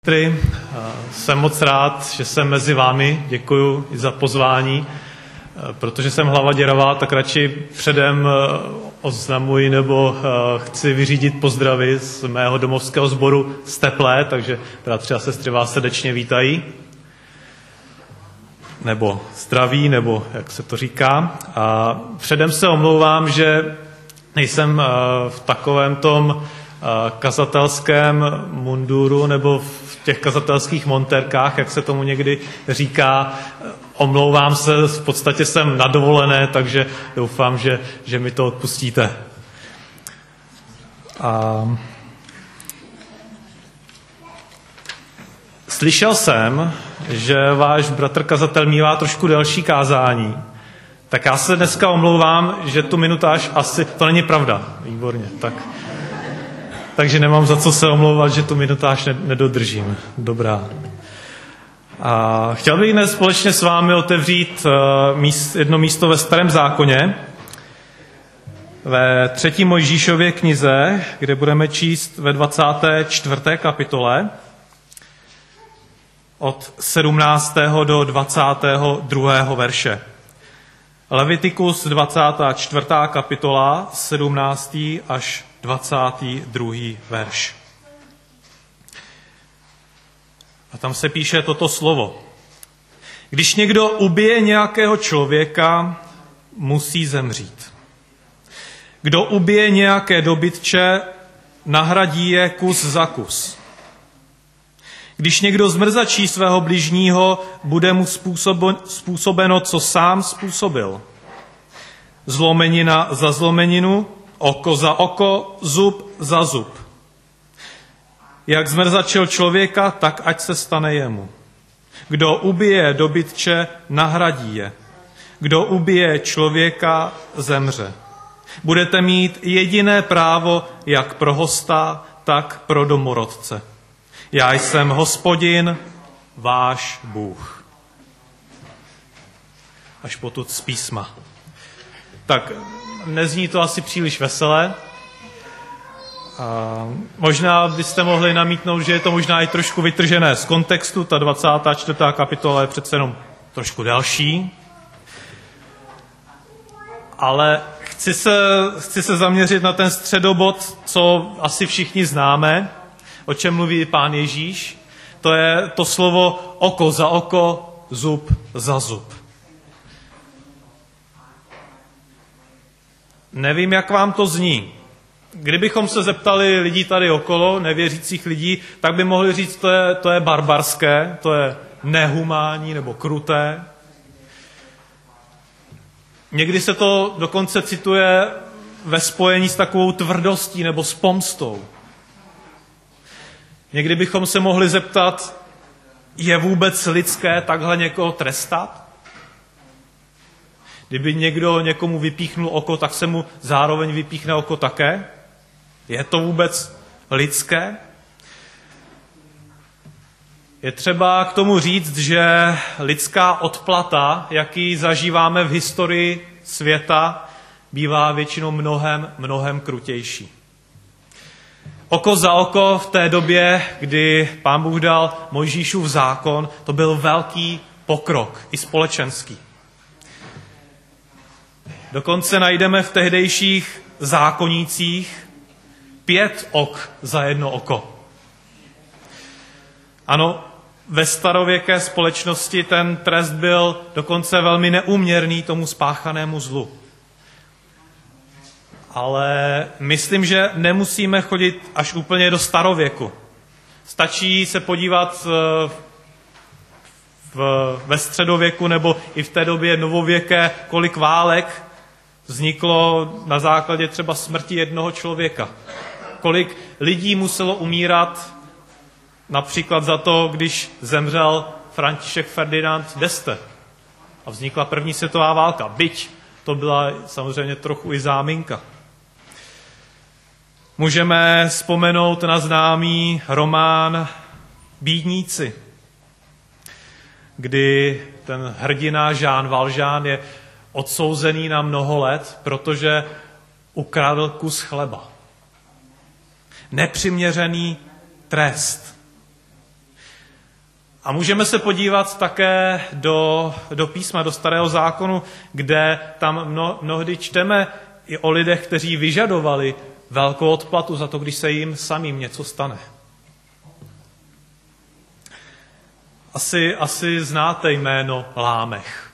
Jsem moc rád, že jsem mezi vámi. Děkuji i za pozvání. Protože jsem hlava děravá, tak radši předem oznamuji nebo chci vyřídit pozdravy z mého domovského sboru z Teplé, takže bratři a sestry vás srdečně vítají. Nebo zdraví, nebo jak se to říká. A předem se omlouvám, že nejsem v takovém tom kazatelském munduru nebo v těch kazatelských montérkách, jak se tomu někdy říká. Omlouvám se, v podstatě jsem na dovolené, takže doufám, že mi to odpustíte. Slyšel jsem, že váš bratr kazatel mívá trošku delší kázání. Tak já se dneska omlouvám, že tu minutáž asi... To není pravda. Výborně. Takže nemám za co se omlouvat, že tu minutáž nedodržím. Dobrá. A chtěl bych dnes společně s vámi otevřít jedno místo ve Starém zákoně, ve 3. Mojžíšově knize, kde budeme číst ve 24. kapitole od 17. do 22. verše. Levitikus 24. kapitola, 17. až 22. verš. A tam se píše toto slovo. Když někdo ubije nějakého člověka, musí zemřít. Kdo ubije nějaké dobytče, nahradí je kus za kus. Když někdo zmrzačí svého bližního, bude mu způsobeno, co sám způsobil. Zlomenina za zlomeninu, oko za oko, zub za zub. Jak zmrzačil člověka, tak ať se stane jemu. Kdo ubije dobytče, nahradí je. Kdo ubije člověka, zemře. Budete mít jediné právo, jak pro hosta, tak pro domorodce. Já jsem Hospodin, váš Bůh. Až potud z písma. Tak nezní to asi příliš veselé. Možná byste mohli namítnout, že je to možná i trošku vytržené z kontextu. Ta 24. kapitola je přece jenom trošku delší. Ale chci se zaměřit na ten středobod, co asi všichni známe, o čem mluví Pán Ježíš. To je to slovo oko za oko, zub za zub. Nevím, jak vám to zní. Kdybychom se zeptali lidí tady okolo, nevěřících lidí, tak by mohli říct, to je barbarské, to je nehumánní nebo kruté. Někdy se to dokonce cituje ve spojení s takovou tvrdostí nebo s pomstou. Někdy bychom se mohli zeptat, je vůbec lidské takhle někoho trestat? Kdyby někdo někomu vypíchnul oko, tak se mu zároveň vypíchne oko také? Je to vůbec lidské? Je třeba k tomu říct, že lidská odplata, jaký zažíváme v historii světa, bývá většinou mnohem krutější. Oko za oko v té době, kdy Pán Bůh dal Mojžíšův zákon, to byl velký pokrok, i společenský. Dokonce najdeme v tehdejších zákonících 5 ok za jedno oko. Ano, ve starověké společnosti ten trest byl dokonce velmi neúměrný tomu spáchanému zlu. Ale myslím, že nemusíme chodit až úplně do starověku. Stačí se podívat ve středověku nebo i v té době novověké, kolik válek vzniklo na základě třeba smrti jednoho člověka. Kolik lidí muselo umírat například za to, když zemřel František Ferdinand d'Este a vznikla první světová válka. Byť to byla samozřejmě trochu i záminka. Můžeme vzpomenout na známý román Bídníci, kdy ten hrdina Jean Valjean je odsouzený na mnoho let, protože ukradl kus chleba. Nepřiměřený trest. A můžeme se podívat také do písma, do Starého zákonu, kde tam mnohdy čteme i o lidech, kteří vyžadovali velkou odplatu za to, když se jim samým něco stane. Asi znáte jméno Lámech.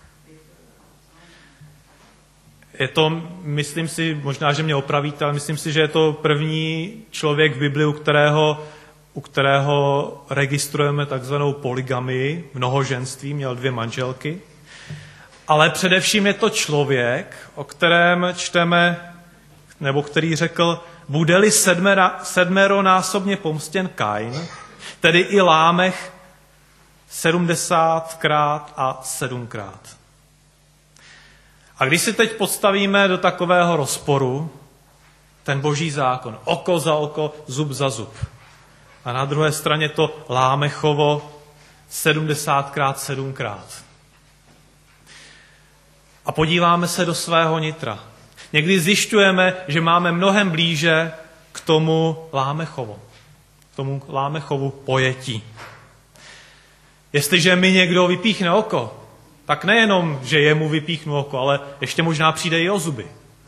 Je to, myslím si, možná, že mě opravíte, ale myslím si, že je to první člověk v Bibli, u kterého registrujeme takzvanou polygamii, mnohoženství, měl 2 manželky. Ale především je to člověk, o kterém čteme, nebo který řekl, bude-li 7násobně pomstěn Kain, tedy i Lámech 70krát a 7krát. A když si teď postavíme do takového rozporu ten boží zákon, oko za oko, zub za zub, a na druhé straně to Lámechovo 70krát, 7krát. A podíváme se do svého nitra. Někdy zjišťujeme, že máme mnohem blíže k tomu Lámechovu pojetí. Jestliže mi někdo vypíchne oko, tak nejenom, že jemu vypíchnu oko, ale ještě možná přijde i o zuby.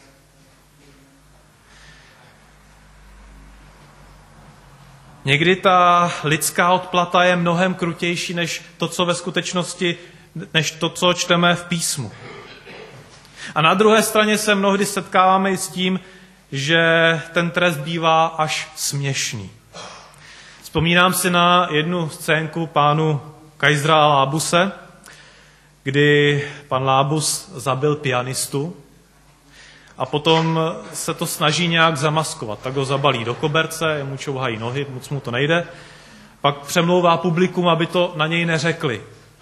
Někdy ta lidská odplata je mnohem krutější než to, co ve skutečnosti, než to, co čteme v písmu. A na druhé straně se mnohdy setkáváme i s tím, že ten trest bývá až směšný. Vzpomínám si na jednu scénku pánu Kaisera a Lábuse, kdy pan Lábus zabil pianistu a potom se to snaží nějak zamaskovat. Tak ho zabalí do koberce, jemu čouhají nohy, moc mu to nejde. Pak přemlouvá publikum, aby to na něj neřekli.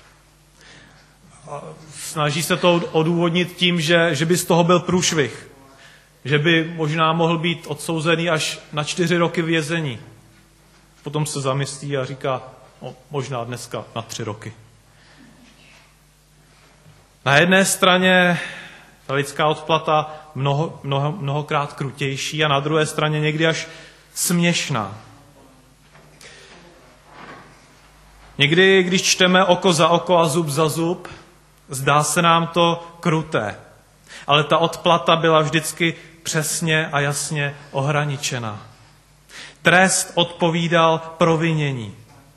A snaží se to odůvodnit tím, že by z toho byl průšvih. Že by možná mohl být odsouzený až na 4 roky vězení. Potom se zamyslí a říká, možná dneska na 3 roky. Na jedné straně ta lidská odplata mnohokrát krutější a na druhé straně někdy až směšná. Někdy, když čteme oko za oko a zub za zub, zdá se nám to kruté. Ale ta odplata byla vždycky přesně a jasně ohraničena. Trest odpovídal provinění.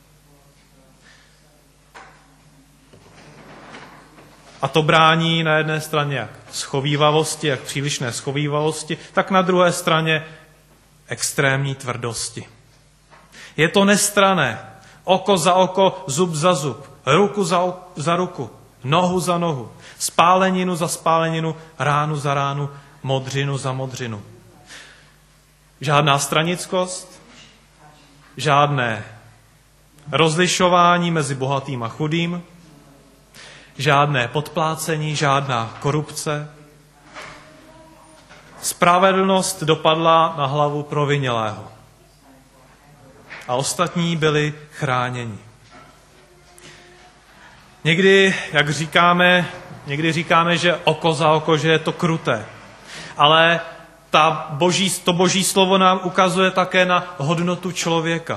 A to brání na jedné straně jak schovívavosti, jak přílišné schovívavosti, tak na druhé straně extrémní tvrdosti. Je to nestranné. Oko za oko, zub za zub, ruku za ruku, nohu za nohu, spáleninu za spáleninu, ránu za ránu, modřinu za modřinu. Žádná stranickost, žádné rozlišování mezi bohatým a chudým, žádné podplácení, žádná korupce. Spravedlnost dopadla na hlavu provinělého. A ostatní byli chráněni. Někdy říkáme, že oko za oko, že je to kruté. Ale to boží slovo nám ukazuje také na hodnotu člověka.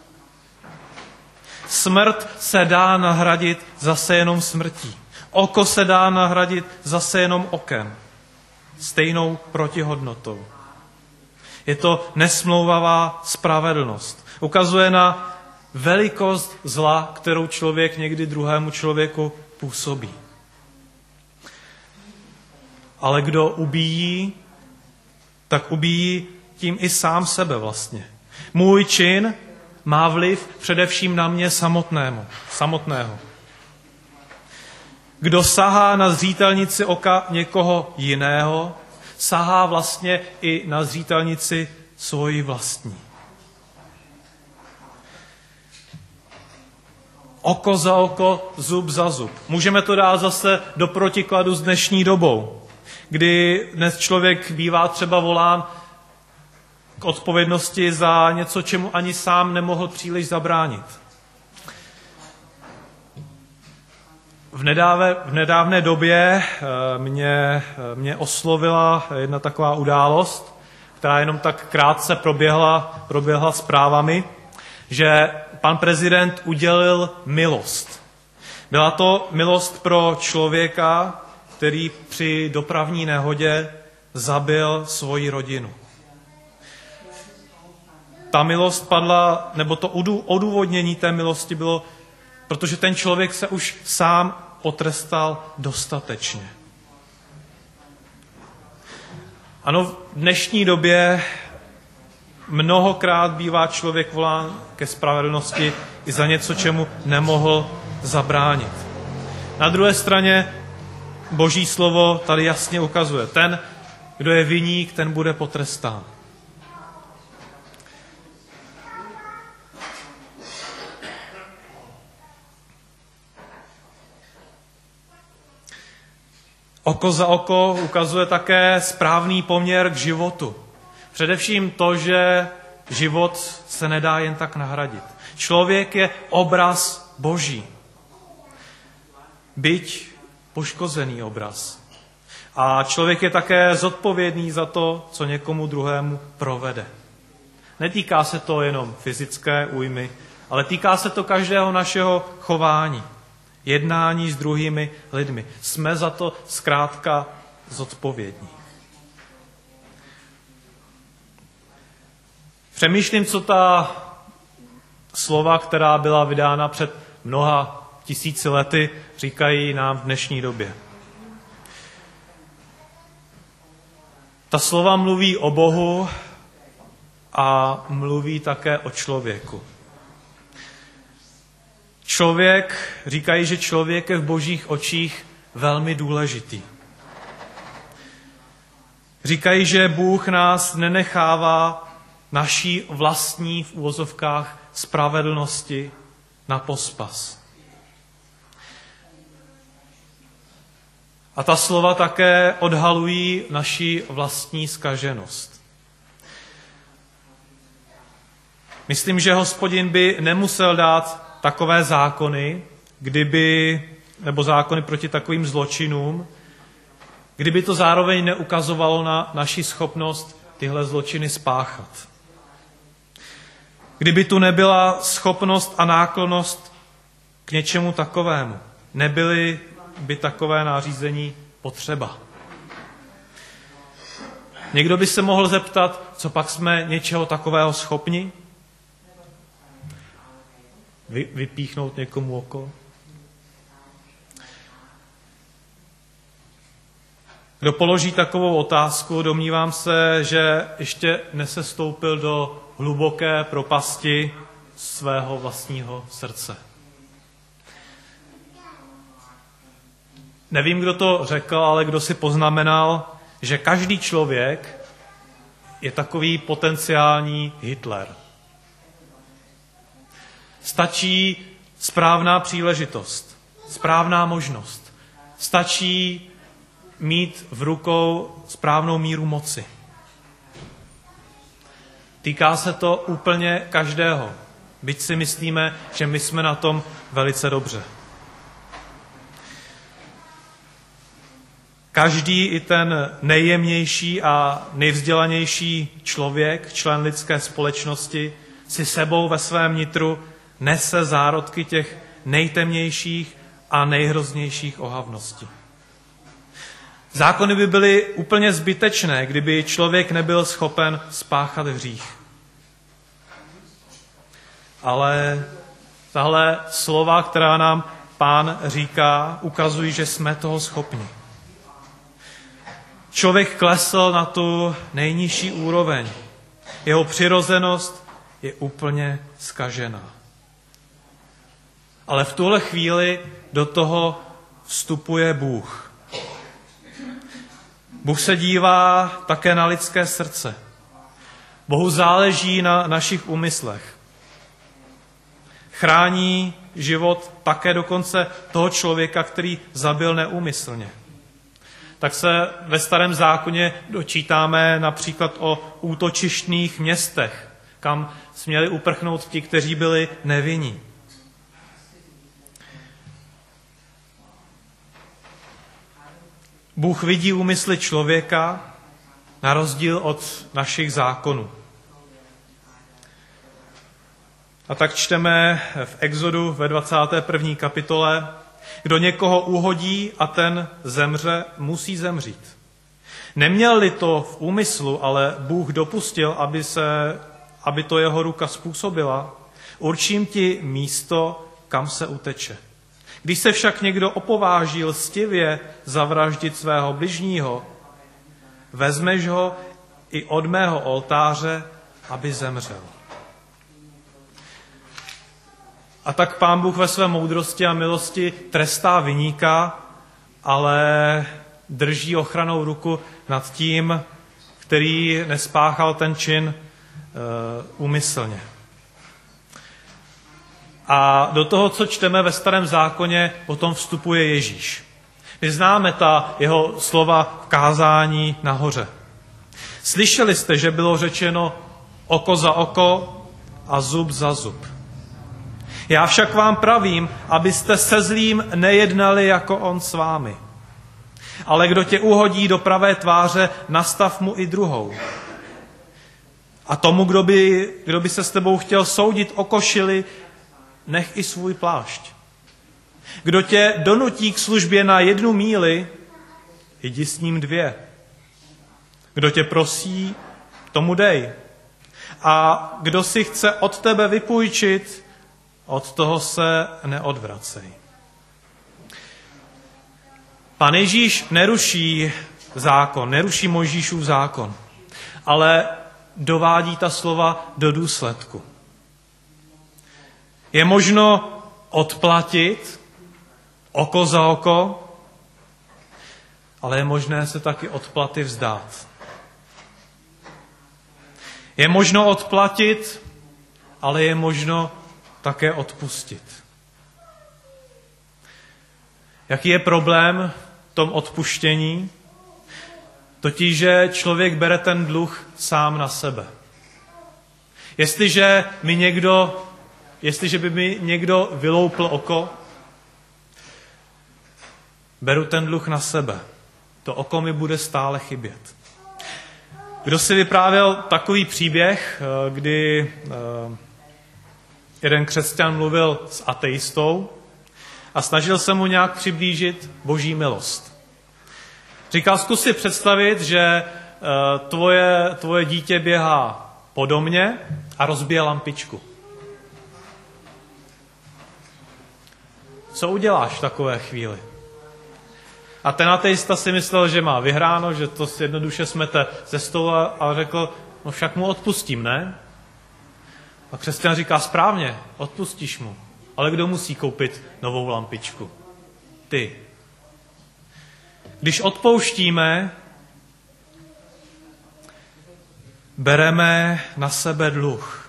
Smrt se dá nahradit zase jenom smrtí. Oko se dá nahradit zase jenom okem. Stejnou protihodnotou. Je to nesmlouvavá spravedlnost. Ukazuje na velikost zla, kterou člověk někdy druhému člověku působí. Ale kdo ubíjí, tak ubíjí tím i sám sebe vlastně. Můj čin má vliv především na mě samotného. Kdo sahá na zřítelnici oka někoho jiného, sahá vlastně i na zřítelnici svoji vlastní. Oko za oko, zub za zub. Můžeme to dát zase do protikladu s dnešní dobou, kdy dnes člověk bývá třeba volán k odpovědnosti za něco, čemu ani sám nemohl příliš zabránit. V nedávné době mě oslovila jedna taková událost, která jenom tak krátce proběhla zprávami, že pan prezident udělil milost. Byla to milost pro člověka, který při dopravní nehodě zabil svoji rodinu. Ta milost padla, nebo to odůvodnění té milosti bylo, protože ten člověk se už sám potrestal dostatečně. Ano, v dnešní době mnohokrát bývá člověk volán ke spravedlnosti i za něco, čemu nemohl zabránit. Na druhé straně Boží slovo tady jasně ukazuje. Ten, kdo je viník, ten bude potrestán. Oko za oko ukazuje také správný poměr k životu. Především to, že život se nedá jen tak nahradit. Člověk je obraz Boží. Byť poškozený obraz. A člověk je také zodpovědný za to, co někomu druhému provede. Netýká se to jenom fyzické újmy, ale týká se to každého našeho chování, jednání s druhými lidmi. Jsme za to zkrátka zodpovědní. Přemýšlím, co ta slova, která byla vydána před mnoha tisíci lety, říkají nám v dnešní době. Ta slova mluví o Bohu a mluví také o člověku. Říkají, že člověk je v Božích očích velmi důležitý. Říkají, že Bůh nás nenechává naší vlastní v uvozovkách spravedlnosti na pospas. A ta slova také odhalují naši vlastní zkaženost. Myslím, že Hospodin by nemusel dát takové zákony, nebo zákony proti takovým zločinům, kdyby to zároveň neukazovalo na naši schopnost tyhle zločiny spáchat. Kdyby tu nebyla schopnost a náklonnost k něčemu takovému, nebyly by takové nářízení potřeba. Někdo by se mohl zeptat, co pak jsme něčeho takového schopni? Vypíchnout někomu oko? Kdo položí takovou otázku, domnívám se, že ještě nesestoupil do hluboké propasti svého vlastního srdce. Nevím, kdo to řekl, ale kdo si poznamenal, že každý člověk je takový potenciální Hitler. Stačí správná příležitost, správná možnost. Stačí mít v rukou správnou míru moci. Týká se to úplně každého, byť si myslíme, že my jsme na tom velice dobře. Každý, i ten nejjemnější a nejvzdělanější člověk, člen lidské společnosti, si sebou ve svém nitru nese zárodky těch nejtemnějších a nejhroznějších ohavností. Zákony by byly úplně zbytečné, kdyby člověk nebyl schopen spáchat hřích. Ale tahle slova, která nám Pán říká, ukazují, že jsme toho schopni. Člověk klesl na tu nejnižší úroveň. Jeho přirozenost je úplně zkažená. Ale v tuhle chvíli do toho vstupuje Bůh. Bůh se dívá také na lidské srdce. Bohu záleží na našich úmyslech. Chrání život také dokonce toho člověka, který zabil neúmyslně. Tak se ve Starém zákoně dočítáme například o útočištných městech, kam směli uprchnout ti, kteří byli nevinní. Bůh vidí úmysly člověka na rozdíl od našich zákonů. A tak čteme v Exodu ve 21. kapitole, kdo někoho uhodí a ten zemře, musí zemřít. Neměl-li to v úmyslu, ale Bůh dopustil, aby to jeho ruka způsobila, určím ti místo, kam se uteče. Když se však někdo opováží lstivě zavraždit svého bližního, vezmeš ho i od mého oltáře, aby zemřel. A tak Pán Bůh ve své moudrosti a milosti trestá viníka, ale drží ochrannou ruku nad tím, který nespáchal ten čin úmyslně. A do toho, co čteme ve Starém zákoně, potom vstupuje Ježíš. My známe ta jeho slova v kázání nahoře. Slyšeli jste, že bylo řečeno oko za oko a zub za zub. Já však vám pravím, abyste se zlým nejednali jako on s vámi. Ale kdo tě uhodí do pravé tváře, nastav mu i druhou. A tomu, kdo by se s tebou chtěl soudit o košili, nech i svůj plášť. Kdo tě donutí k službě na 1 míli, jdi s ním 2. Kdo tě prosí, tomu dej. A kdo si chce od tebe vypůjčit, od toho se neodvracej. Pán Ježíš neruší zákon, neruší Mojžíšův zákon, ale dovádí ta slova do důsledku. Je možno odplatit oko za oko, ale je možné se taky odplaty vzdát. Je možno odplatit, ale je možno také odpustit. Jaký je problém v tom odpuštění? Totiž, že člověk bere ten dluh sám na sebe. Jestliže by mi někdo vyloupl oko, beru ten dluh na sebe. To oko mi bude stále chybět. Kdo si vyprávěl takový příběh, kdy jeden křesťan mluvil s ateistou a snažil se mu nějak přiblížit Boží milost. Říkal, zkus si představit, že tvoje dítě běhá po domě a rozbije lampičku. Co uděláš v takové chvíli? A ten ateista si myslel, že má vyhráno, že to si jednoduše smete ze stolu a řekl, no však mu odpustím, ne? A křesťan říká, správně, odpustíš mu. Ale kdo musí koupit novou lampičku? Ty. Když odpouštíme, bereme na sebe dluh.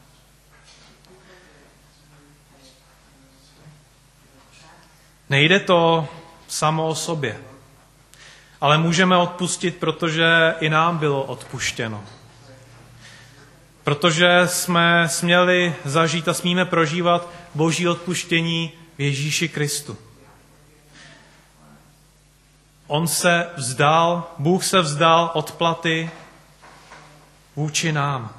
Nejde to samo o sobě, ale můžeme odpustit, protože i nám bylo odpuštěno. Protože jsme směli zažít a smíme prožívat Boží odpuštění v Ježíši Kristu. Bůh se vzdal odplaty vůči nám.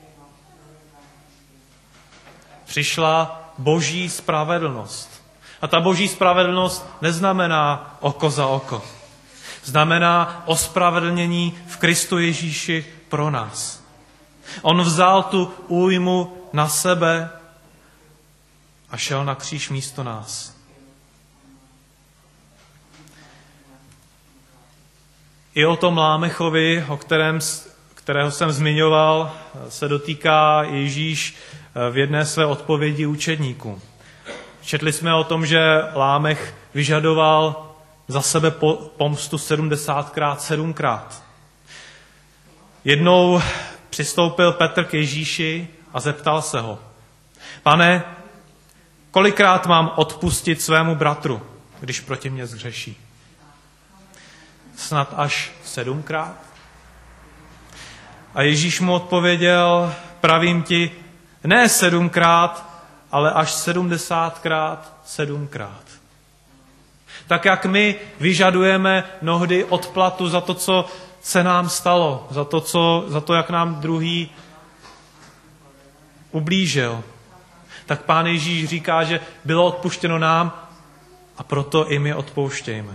Přišla Boží spravedlnost. A ta Boží spravedlnost neznamená oko za oko. Znamená ospravedlnění v Kristu Ježíši pro nás. On vzal tu újmu na sebe a šel na kříž místo nás. I o tom Lámechovi, kterého jsem zmiňoval, se dotýká Ježíš v jedné své odpovědi učedníků. Četli jsme o tom, že Lámech vyžadoval za sebe pomstu 70krát, 7krát. Jednou přistoupil Petr k Ježíši a zeptal se ho, Pane, kolikrát mám odpustit svému bratru, když proti mně zhřeší? Snad až 7krát? A Ježíš mu odpověděl, pravím ti, ne 7krát, ale až 70krát 7krát. Tak jak my vyžadujeme mnohdy odplatu za to, co se nám stalo, za to, jak nám druhý ublížil, tak Pán Ježíš říká, že bylo odpuštěno nám a proto i my odpouštějme.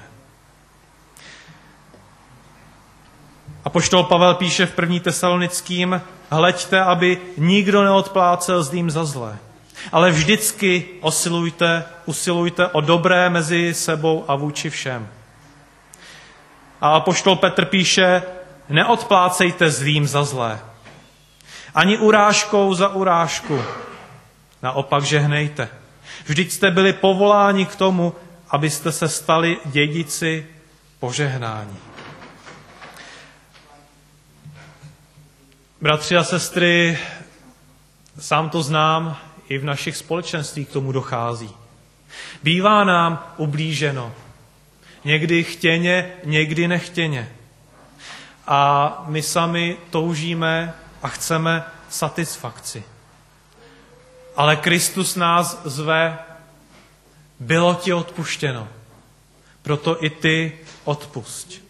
Apoštol Pavel píše v 1. Tesalonickým: hleďte, aby nikdo neodplácel zlým za zlé, ale vždycky usilujte o dobré mezi sebou a vůči všem. A apoštol Petr píše: neodplácejte zlým za zlé, ani urážkou za urážku, naopak žehnejte. Vždyť jste byli povoláni k tomu, abyste se stali dědici požehnání. Bratři a sestry, sám to znám, i v našich společenstvích k tomu dochází. Bývá nám ublíženo. Někdy chtěně, někdy nechtěně. A my sami toužíme a chceme satisfakci. Ale Kristus nás zve: bylo ti odpuštěno, proto i ty odpusť.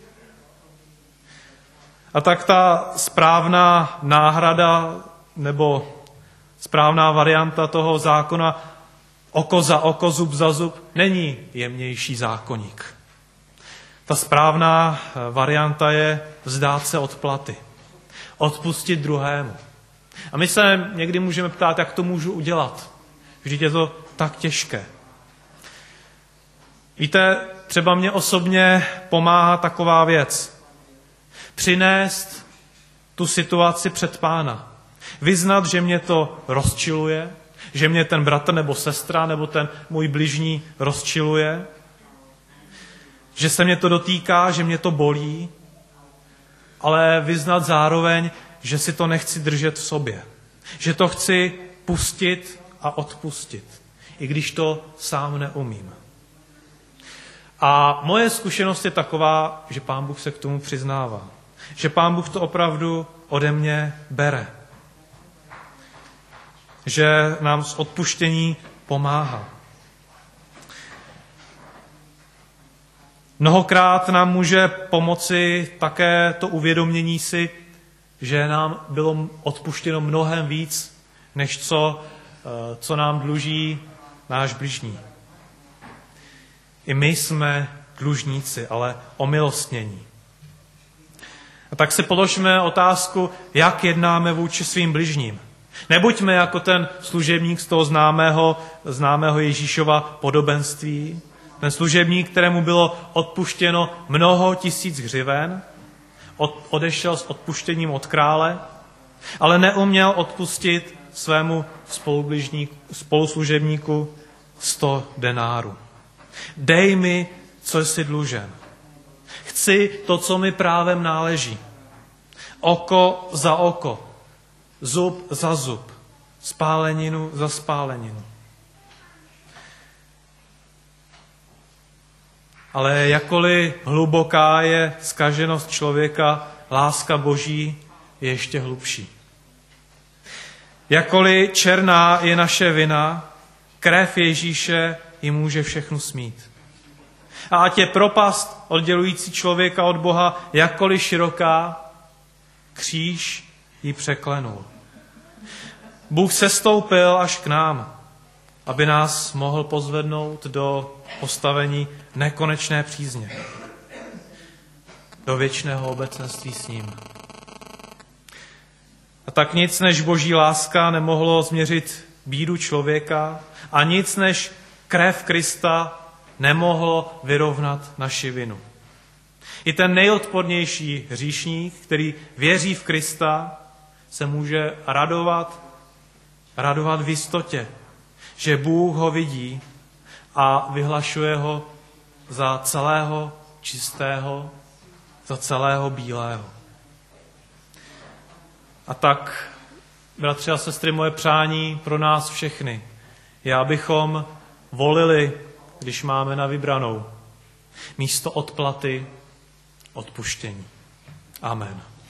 A tak ta správná náhrada nebo správná varianta toho zákona oko za oko, zub za zub není jemnější zákoník. Ta správná varianta je vzdát se odplaty. Odpustit druhému. A my se někdy můžeme ptát, jak to můžu udělat. Vždyť je to tak těžké. Víte, třeba mě osobně pomáhá taková věc. Přinést tu situaci před Pána. Vyznat, že mě to rozčiluje, že mě ten bratr nebo sestra nebo ten můj bližní rozčiluje, že se mě to dotýká, že mě to bolí, ale vyznat zároveň, že si to nechci držet v sobě. Že to chci pustit a odpustit, i když to sám neumím. A moje zkušenost je taková, že Pán Bůh se k tomu přiznává. Že Pán Bůh to opravdu ode mě bere. Že nám z odpuštění pomáhá. Mnohokrát nám může pomoci také to uvědomění si, že nám bylo odpuštěno mnohem víc, než co nám dluží náš bližní. I my jsme dlužníci, ale omilostnění. A tak si položme otázku, jak jednáme vůči svým bližním. Nebuďme jako ten služebník z toho známého Ježíšova podobenství, ten služebník, kterému bylo odpuštěno mnoho tisíc hřiven, odešel s odpuštěním od krále, ale neuměl odpustit svému spoluslužebníku 100 denárů. Dej mi, co jsi dlužen. Chci to, co mi právem náleží. Oko za oko, zub za zub, spáleninu za spáleninu. Ale jakkoliv hluboká je zkaženost člověka, láska Boží je ještě hlubší. Jakkoliv černá je naše vina, krev Ježíše ji může všechno smít. A ať je propast oddělující člověka od Boha jakkoliv široká, kříž ji překlenul. Bůh sestoupil až k nám, aby nás mohl pozvednout do postavení nekonečné přízně, do věčného obecenství s ním. A tak nic než Boží láska nemohlo změřit bídu člověka a nic než krev Krista nemohlo vyrovnat naši vinu. I ten nejodpornější hříšník, který věří v Krista, se může radovat v jistotě, že Bůh ho vidí a vyhlašuje ho za celého čistého, za celého bílého. A tak, bratři a sestry, moje přání pro nás všechny je, abychom volili, když máme na vybranou, místo odplaty odpuštění. Amen.